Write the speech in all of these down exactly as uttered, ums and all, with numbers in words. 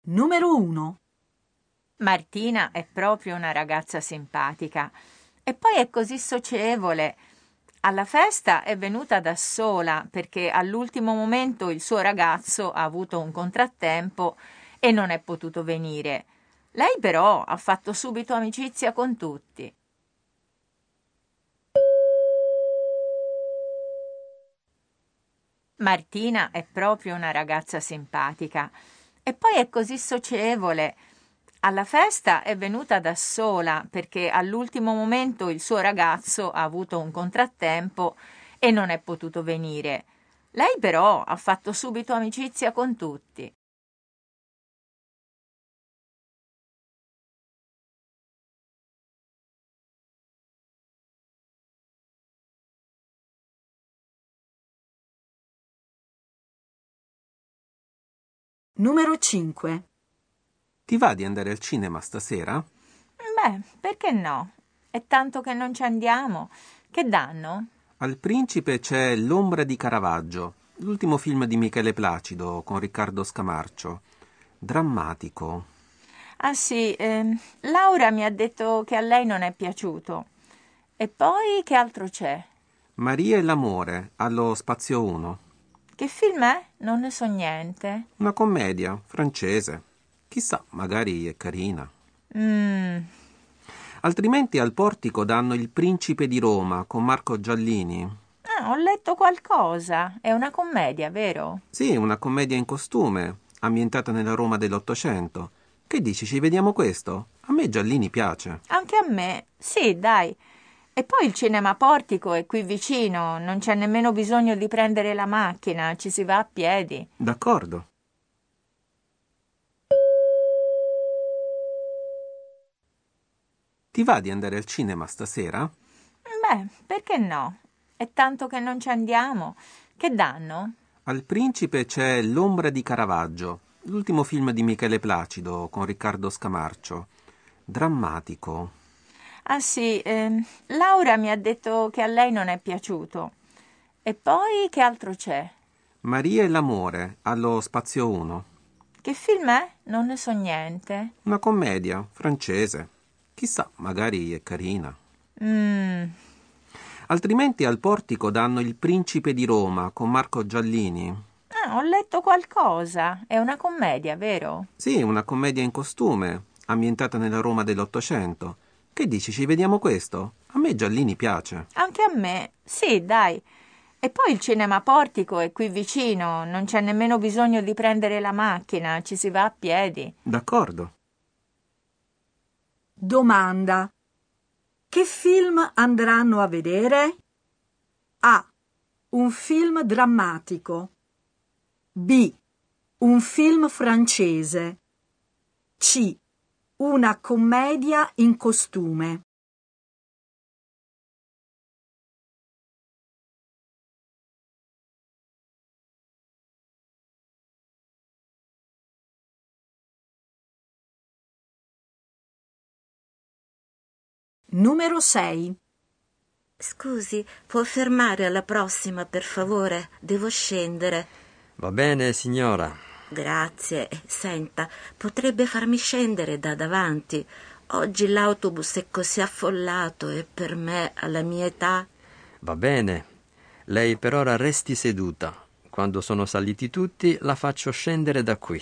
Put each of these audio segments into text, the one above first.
Numero uno. Martina è proprio una ragazza simpatica e poi è così socievole. Alla festa è venuta da sola perché all'ultimo momento il suo ragazzo ha avuto un contrattempo e non è potuto venire. Lei però ha fatto subito amicizia con tutti. Martina è proprio una ragazza simpatica e poi è così socievole. Alla festa è venuta da sola perché all'ultimo momento il suo ragazzo ha avuto un contrattempo e non è potuto venire. Lei però ha fatto subito amicizia con tutti. Numero cinque. Ti va di andare al cinema stasera? Beh, perché no? È tanto che non ci andiamo. Che danno? Al Principe c'è L'ombra di Caravaggio, l'ultimo film di Michele Placido con Riccardo Scamarcio. Drammatico. Ah sì, ehm, Laura mi ha detto che a lei non è piaciuto. E poi che altro c'è? Maria e l'amore, allo Spazio uno. Che film è? Non ne so niente. Una commedia francese. Chissà, magari è carina. Mm. Altrimenti al Portico danno Il Principe di Roma con Marco Giallini. Ah, ho letto qualcosa. È una commedia, vero? Sì, una commedia in costume, ambientata nella Roma dell'Ottocento. Che dici, ci vediamo questo? A me Giallini piace. Anche a me. Sì, dai. E poi il cinema Portico è qui vicino, non c'è nemmeno bisogno di prendere la macchina, ci si va a piedi. D'accordo. Ti va di andare al cinema stasera? Beh, perché no? È tanto che non ci andiamo. Che danno? Al Principe c'è L'ombra di Caravaggio, l'ultimo film di Michele Placido con Riccardo Scamarcio. Drammatico. Ah sì, ehm, Laura mi ha detto che a lei non è piaciuto. E poi che altro c'è? Maria e l'amore, allo Spazio uno. Che film è? Non ne so niente. Una commedia francese. Chissà, magari è carina. Mm. Altrimenti al Portico danno Il Principe di Roma con Marco Giallini. Ah, ho letto qualcosa. È una commedia, vero? Sì, una commedia in costume, ambientata nella Roma dell'Ottocento. Che dici, ci vediamo questo? A me Giallini piace. Anche a me. Sì, dai. E poi il cinema Portico è qui vicino, non c'è nemmeno bisogno di prendere la macchina, ci si va a piedi. D'accordo. Domanda. Che film andranno a vedere? A. Un film drammatico. B. Un film francese. C. Una commedia in costume. Numero sei. Scusi, può fermare alla prossima, per favore? Devo scendere. Va bene, signora. Grazie. Senta, potrebbe farmi scendere da davanti. Oggi l'autobus è così affollato e per me, alla mia età... Va bene. Lei per ora resti seduta. Quando sono saliti tutti, la faccio scendere da qui.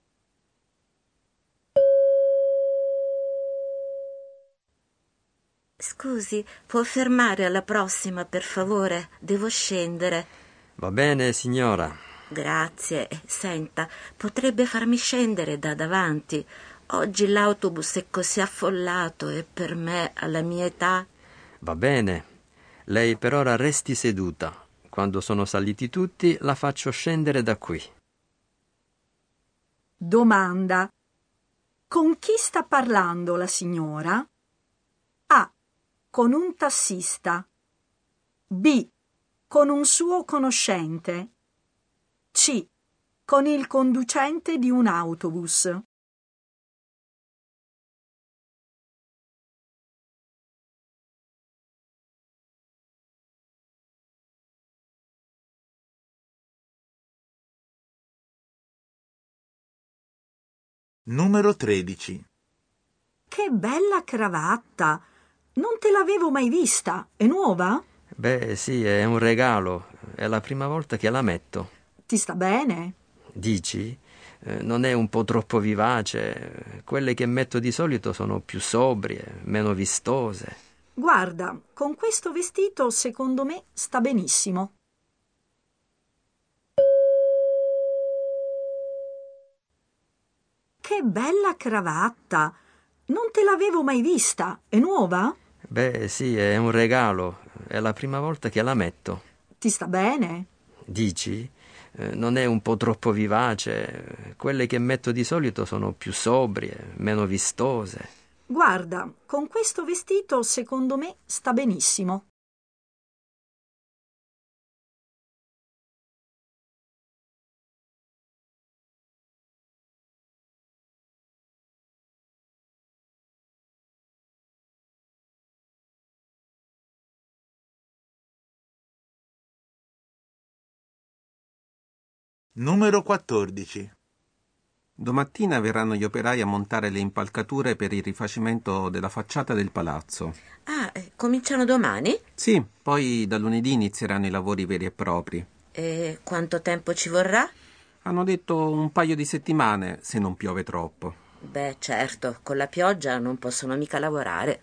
Scusi, può fermare alla prossima, per favore? Devo scendere. Va bene, signora. Grazie. Senta, potrebbe farmi scendere da davanti. Oggi l'autobus è così affollato e per me, alla mia età... Va bene. Lei per ora resti seduta. Quando sono saliti tutti, la faccio scendere da qui. Domanda. Con chi sta parlando la signora? A. Con un tassista. B. Con un suo conoscente. C. Con il conducente di un autobus. Numero tredici. Che bella cravatta! Non te l'avevo mai vista. È nuova? Beh, sì, è un regalo. È la prima volta che la metto. Ti sta bene? Dici? Eh, non è un po' troppo vivace? Quelle che metto di solito sono più sobrie, meno vistose. Guarda, con questo vestito secondo me sta benissimo. Che bella cravatta! Non te l'avevo mai vista. È nuova? Beh, sì, è un regalo. È la prima volta che la metto. Ti sta bene? Dici? Eh, non è un po' troppo vivace? Quelle che metto di solito sono più sobrie, meno vistose. Guarda, con questo vestito secondo me sta benissimo. Numero quattordici. Domattina verranno gli operai a montare le impalcature per il rifacimento della facciata del palazzo. Ah, eh, cominciano domani? Sì, poi da lunedì inizieranno i lavori veri e propri. E quanto tempo ci vorrà? Hanno detto un paio di settimane, se non piove troppo. Beh, certo, con la pioggia non possono mica lavorare.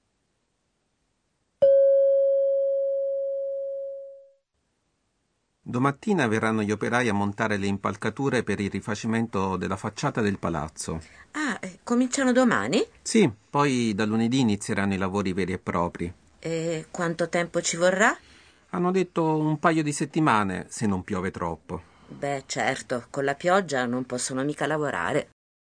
Domattina verranno gli operai a montare le impalcature per il rifacimento della facciata del palazzo. Ah, eh, cominciano domani? Sì, poi da lunedì inizieranno i lavori veri e propri. E quanto tempo ci vorrà? Hanno detto un paio di settimane, se non piove troppo. Beh, certo, con la pioggia non possono mica lavorare.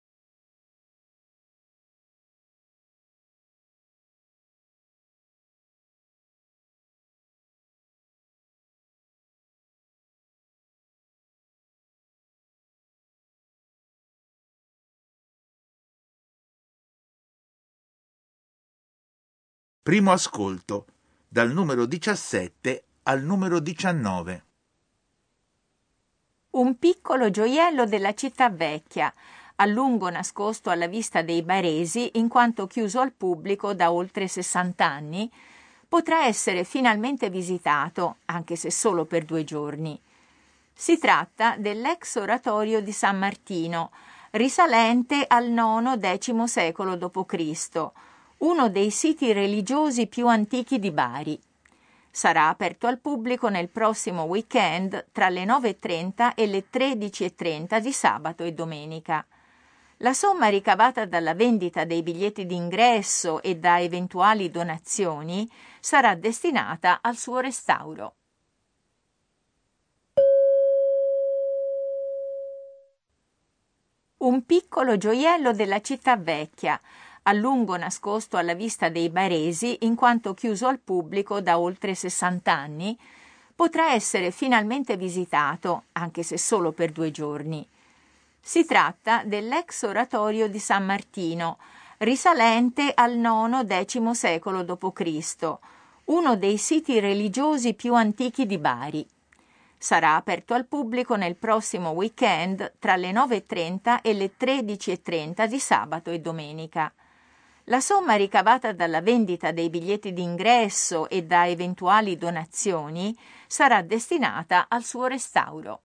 Primo ascolto, dal numero diciassette al numero diciannove. Un piccolo gioiello della città vecchia, a lungo nascosto alla vista dei baresi in quanto chiuso al pubblico da oltre sessanta anni, potrà essere finalmente visitato, anche se solo per due giorni. Si tratta dell'ex oratorio di San Martino, risalente al nono-decimo secolo dopo Cristo, uno dei siti religiosi più antichi di Bari. Sarà aperto al pubblico nel prossimo weekend tra le nove e trenta e le tredici e trenta di sabato e domenica. La somma ricavata dalla vendita dei biglietti d'ingresso e da eventuali donazioni sarà destinata al suo restauro. Un piccolo gioiello della città vecchia, a lungo nascosto alla vista dei baresi in quanto chiuso al pubblico da oltre sessanta anni, potrà essere finalmente visitato, anche se solo per due giorni. Si tratta dell'ex oratorio di San Martino, risalente al nono-decimo secolo dopo Cristo, uno dei siti religiosi più antichi di Bari. Sarà aperto al pubblico nel prossimo weekend tra le nove e trenta e le tredici e trenta di sabato e domenica. La somma ricavata dalla vendita dei biglietti d'ingresso e da eventuali donazioni sarà destinata al suo restauro.